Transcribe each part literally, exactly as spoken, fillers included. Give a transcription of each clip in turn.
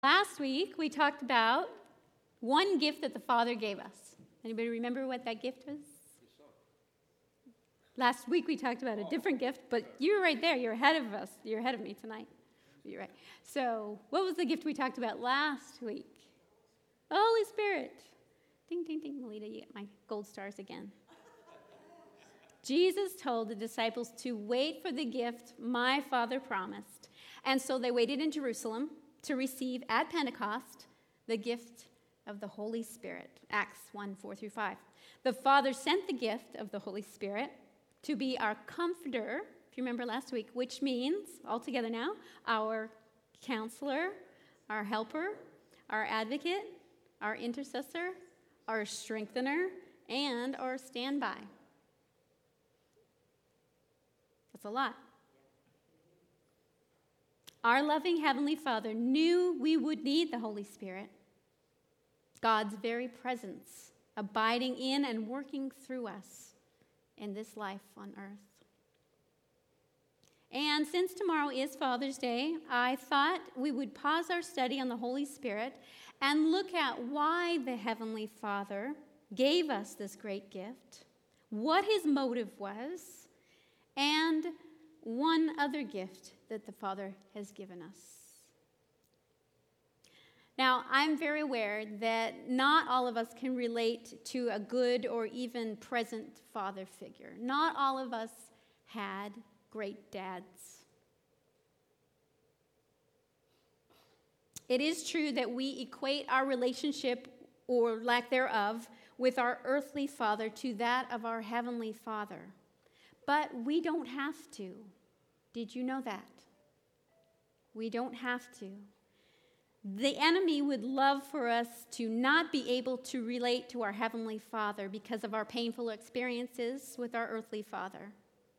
Last week, we talked about one gift that the Father gave us. Anybody remember what that gift was? Last week, we talked about a different gift, but you were right there. You're ahead of us. You're ahead of me tonight. You're right. So what was the gift we talked about last week? The Holy Spirit. Ding, ding, ding. Melita, you get my gold stars again. Jesus told the disciples to wait for the gift my Father promised. And so they waited in Jerusalem to receive at Pentecost the gift of the Holy Spirit. Acts one, four through five. The Father sent the gift of the Holy Spirit to be our comforter, if you remember last week, which means, all together now, our counselor, our helper, our advocate, our intercessor, our strengthener, and our standby. That's a lot. Our loving Heavenly Father knew we would need the Holy Spirit, God's very presence, abiding in and working through us in this life on earth. And since tomorrow is Father's Day, I thought we would pause our study on the Holy Spirit and look at why the Heavenly Father gave us this great gift, what his motive was, and one other gift that the Father has given us. Now, I'm very aware that not all of us can relate to a good or even present father figure. Not all of us had great dads. It is true that we equate our relationship, or lack thereof, with our earthly father to that of our heavenly Father. But we don't have to. Did you know that? We don't have to. The enemy would love for us to not be able to relate to our Heavenly Father because of our painful experiences with our earthly father.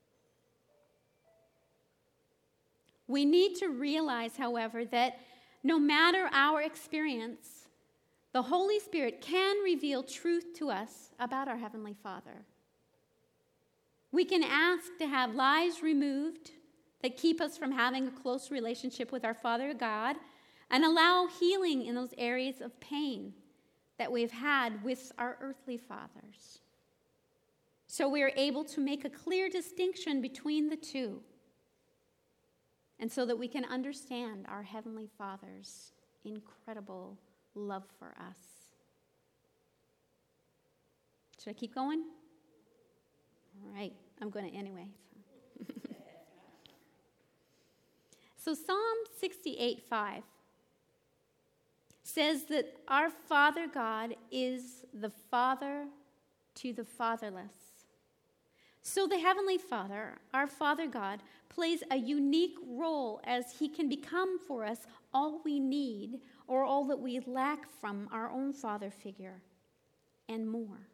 We need to realize, however, that no matter our experience, the Holy Spirit can reveal truth to us about our Heavenly Father. We can ask to have lies removed that keep us from having a close relationship with our Father God, and allow healing in those areas of pain that we've had with our earthly fathers. So we are able to make a clear distinction between the two, and so that we can understand our Heavenly Father's incredible love for us. Should I keep going? All right, I'm going to anyway. So Psalm sixty-eight five says that our Father God is the Father to the fatherless. So the Heavenly Father, our Father God, plays a unique role as he can become for us all we need or all that we lack from our own father figure and more.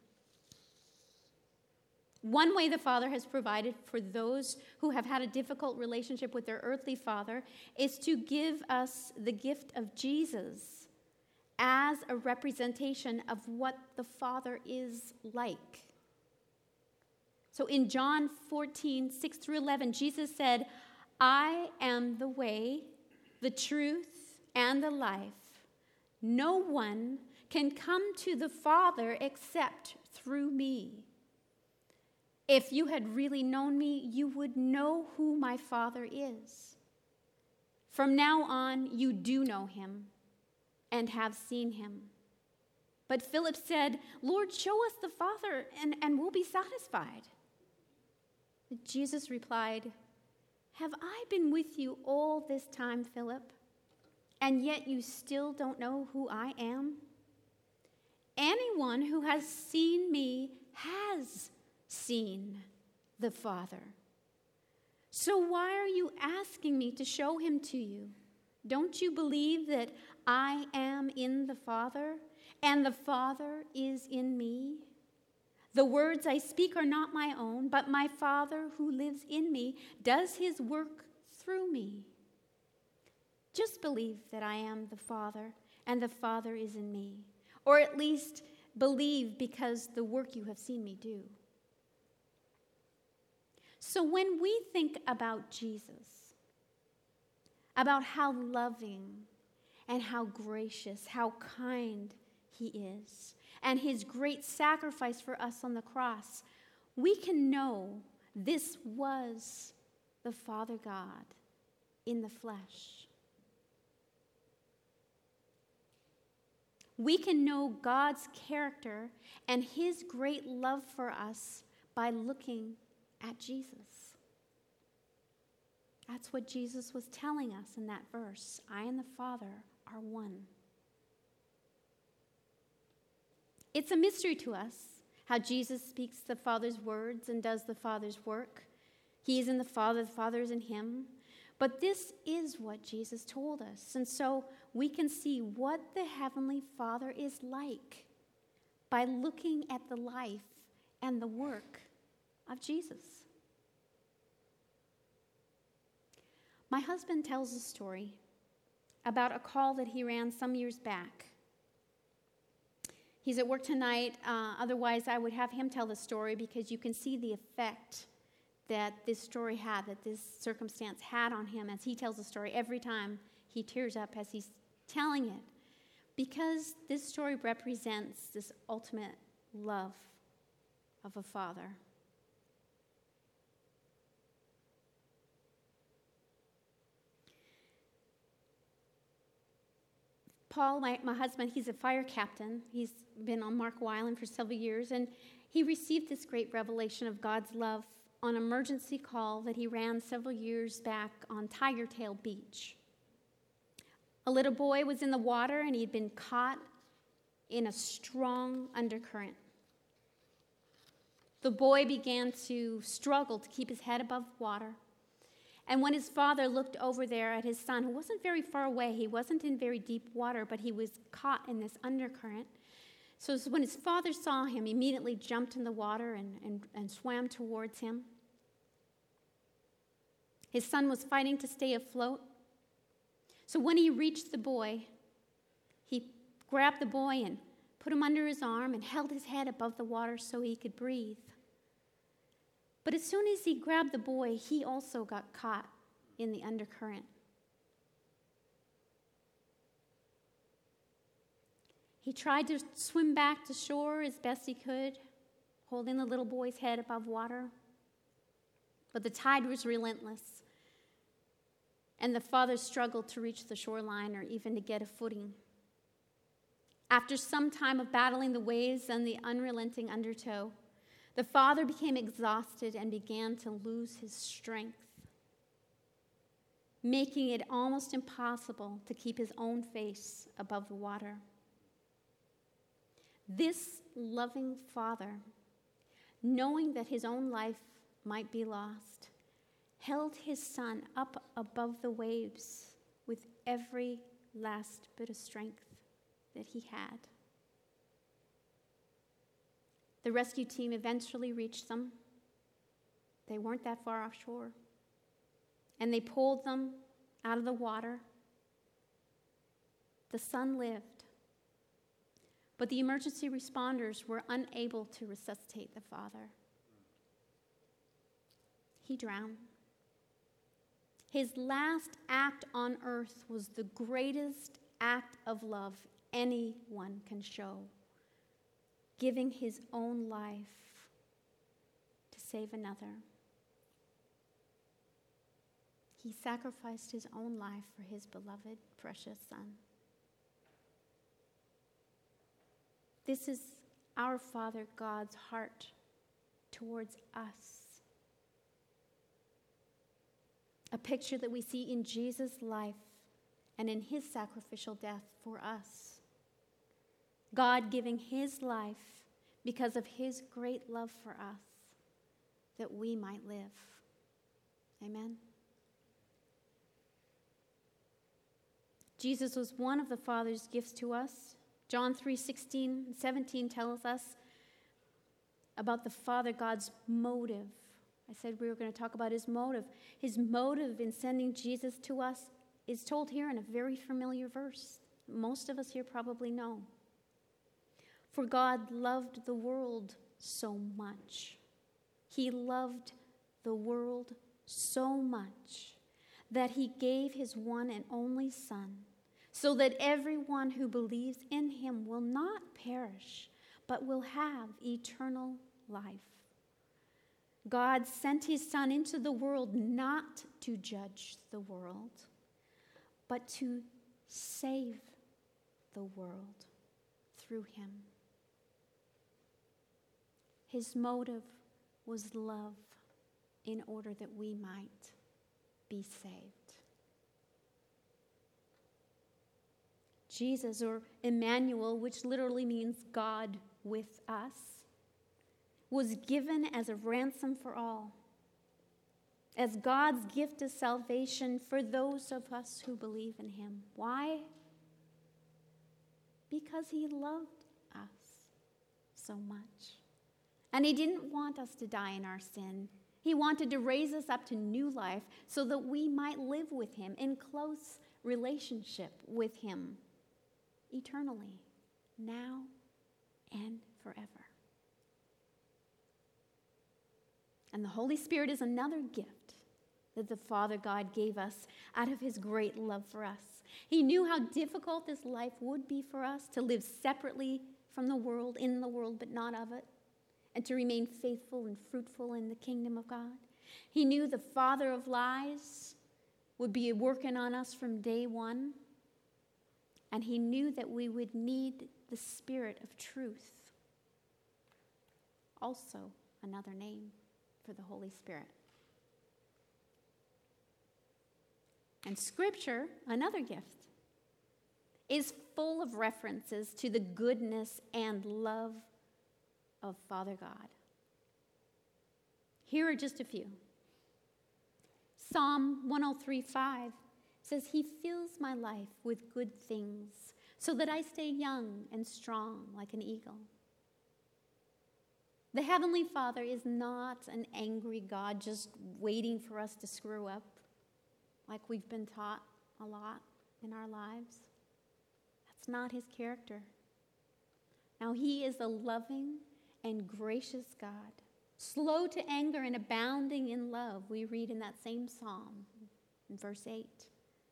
One way the Father has provided for those who have had a difficult relationship with their earthly father is to give us the gift of Jesus as a representation of what the Father is like. So in John fourteen, six through eleven, Jesus said, "I am the way, the truth, and the life. No one can come to the Father except through me. If you had really known me, you would know who my Father is. From now on, you do know him and have seen him." But Philip said, "Lord, show us the Father, and, and we'll be satisfied." Jesus replied, "Have I been with you all this time, Philip, and yet you still don't know who I am? Anyone who has seen me has seen the Father. So why are you asking me to show him to you? Don't you believe that I am in the Father, and the Father is in me? The words I speak are not my own, but my Father who lives in me does his work through me. Just believe that I am the Father, and the Father is in me. Or at least believe because the work you have seen me do." So when we think about Jesus, about how loving and how gracious, how kind he is, and his great sacrifice for us on the cross, we can know this was the Father God in the flesh. We can know God's character and his great love for us by looking at Jesus. That's what Jesus was telling us in that verse. I and the Father are one. It's a mystery to us how Jesus speaks the Father's words and does the Father's work. He is in the Father, the Father is in him. But this is what Jesus told us. And so we can see what the Heavenly Father is like by looking at the life and the work of Jesus. My husband tells a story about a call that he ran some years back. He's at work tonight. Uh, otherwise, I would have him tell the story because you can see the effect that this story had, that this circumstance had on him as he tells the story. Every time he tears up as he's telling it, because this story represents this ultimate love of a father. Paul, my, my husband, he's a fire captain. He's been on Marco Island for several years, and he received this great revelation of God's love on an emergency call that he ran several years back on Tiger Tail Beach. A little boy was in the water, and he'd been caught in a strong undercurrent. The boy began to struggle to keep his head above water. And when his father looked over there at his son, who wasn't very far away, he wasn't in very deep water, but he was caught in this undercurrent. So when his father saw him, he immediately jumped in the water and, and, and swam towards him. His son was fighting to stay afloat. So when he reached the boy, he grabbed the boy and put him under his arm and held his head above the water so he could breathe. But as soon as he grabbed the boy, he also got caught in the undercurrent. He tried to swim back to shore as best he could, holding the little boy's head above water. But the tide was relentless, and the father struggled to reach the shoreline or even to get a footing. After some time of battling the waves and the unrelenting undertow, the father became exhausted and began to lose his strength, making it almost impossible to keep his own face above the water. This loving father, knowing that his own life might be lost, held his son up above the waves with every last bit of strength that he had. The rescue team eventually reached them. They weren't that far offshore. And they pulled them out of the water. The son lived. But the emergency responders were unable to resuscitate the father. He drowned. His last act on earth was the greatest act of love anyone can show, giving his own life to save another. He sacrificed his own life for his beloved, precious son. This is our Father God's heart towards us. A picture that we see in Jesus' life and in his sacrificial death for us. God giving his life because of his great love for us, that we might live. Amen. Jesus was one of the Father's gifts to us. John three sixteen and seventeen tells us about the Father God's motive. I said we were going to talk about his motive. His motive in sending Jesus to us is told here in a very familiar verse. Most of us here probably know. For God loved the world so much. He loved the world so much that he gave his one and only Son, so that everyone who believes in him will not perish, but will have eternal life. God sent his Son into the world not to judge the world, but to save the world through him. His motive was love in order that we might be saved. Jesus, or Emmanuel, which literally means God with us, was given as a ransom for all, as God's gift of salvation for those of us who believe in him. Why? Because he loved us so much. And he didn't want us to die in our sin. He wanted to raise us up to new life so that we might live with him in close relationship with him eternally, now and forever. And the Holy Spirit is another gift that the Father God gave us out of his great love for us. He knew how difficult this life would be for us, to live separately from the world, in the world, but not of it, and to remain faithful and fruitful in the kingdom of God. He knew the father of lies would be working on us from day one, and he knew that we would need the Spirit of truth, also another name for the Holy Spirit. And Scripture, another gift, is full of references to the goodness and love of Father God. Here are just a few. Psalm one oh three five says, "He fills my life with good things so that I stay young and strong like an eagle." The Heavenly Father is not an angry God just waiting for us to screw up like we've been taught a lot in our lives. That's not his character. Now, he is a loving and gracious God, slow to anger and abounding in love. We read in that same psalm, in verse eight.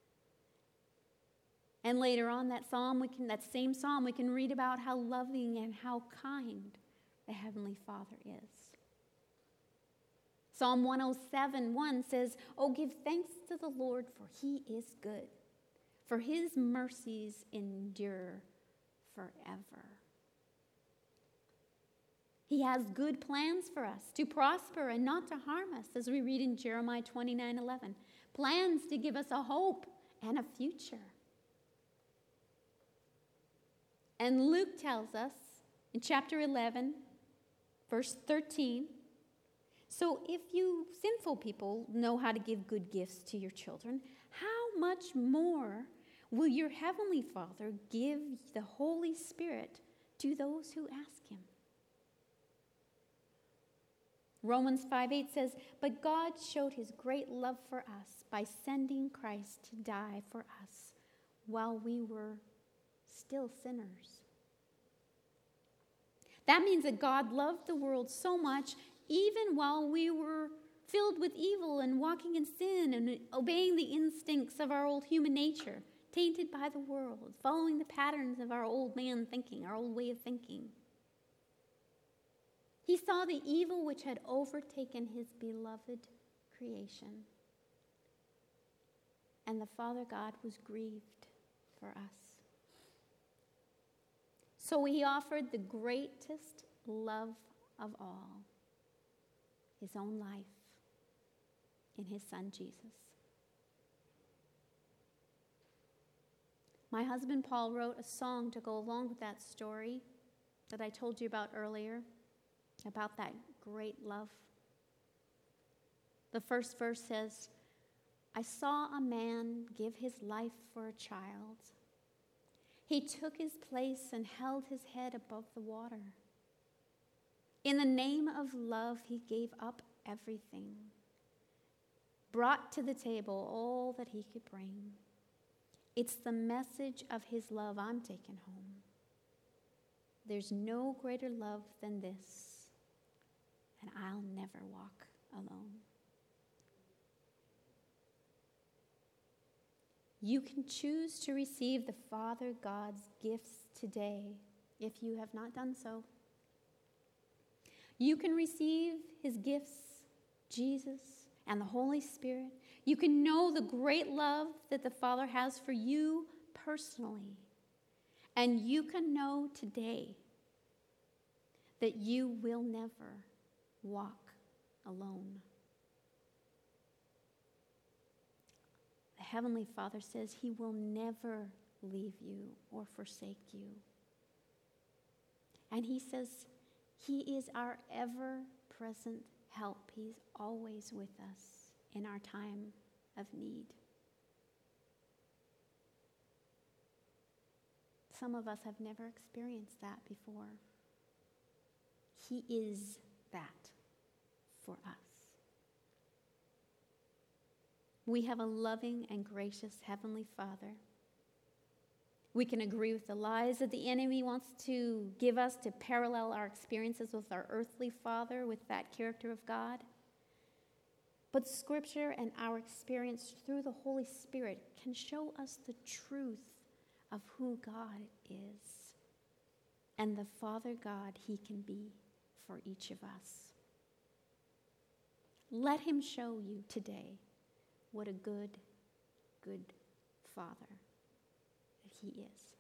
And later on that psalm, we can, that same psalm, we can read about how loving and how kind the Heavenly Father is. Psalm one oh seven one says, "Oh, give thanks to the Lord, for he is good, for his mercies endure forever." He has good plans for us, to prosper and not to harm us, as we read in Jeremiah twenty-nine eleven. Plans to give us a hope and a future. And Luke tells us in chapter eleven, verse thirteen, "So if you sinful people know how to give good gifts to your children, how much more will your heavenly Father give the Holy Spirit to those who ask him?" Romans five eight says, "But God showed his great love for us by sending Christ to die for us while we were still sinners." That means that God loved the world so much, even while we were filled with evil and walking in sin and obeying the instincts of our old human nature, tainted by the world, following the patterns of our old man thinking, our old way of thinking. He saw the evil which had overtaken his beloved creation. And the Father God was grieved for us. So he offered the greatest love of all, his own life in his Son Jesus. My husband Paul wrote a song to go along with that story that I told you about earlier, about that great love. The first verse says, "I saw a man give his life for a child. He took his place and held his head above the water. In the name of love, he gave up everything, brought to the table all that he could bring. It's the message of his love I'm taking home. There's no greater love than this, and I'll never walk alone." You can choose to receive the Father God's gifts today if you have not done so. You can receive his gifts, Jesus and the Holy Spirit. You can know the great love that the Father has for you personally. And you can know today that you will never walk alone. The Heavenly Father says he will never leave you or forsake you. And he says he is our ever-present help. He's always with us in our time of need. Some of us have never experienced that before. He is that for us. We have a loving and gracious Heavenly Father. We can agree with the lies that the enemy wants to give us to parallel our experiences with our earthly father, with that character of God. But Scripture and our experience through the Holy Spirit can show us the truth of who God is and the Father God he can be for each of us. Let him show you today what a good, good Father that he is.